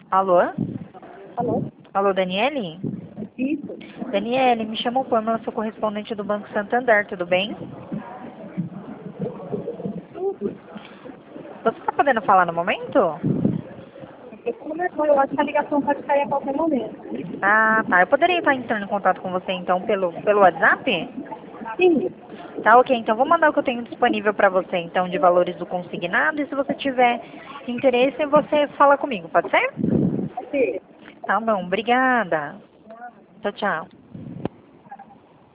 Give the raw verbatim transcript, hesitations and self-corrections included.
Alô? Alô? Alô, Daniele? Isso. Daniele, me chamo Pamela, sou correspondente do Banco Santander, tudo bem? Você está podendo falar no momento? Porque como não, eu acho que a ligação pode cair a qualquer momento. Ah, tá. Eu poderia estar entrando em contato com você, então, pelo, pelo WhatsApp? Sim. Tá, ok. Então, vou mandar o que eu tenho disponível para você, então, de valores do consignado. E se você tiver interesse, você fala comigo, pode ser? Ok. Tá bom. Obrigada. Tchau, tchau.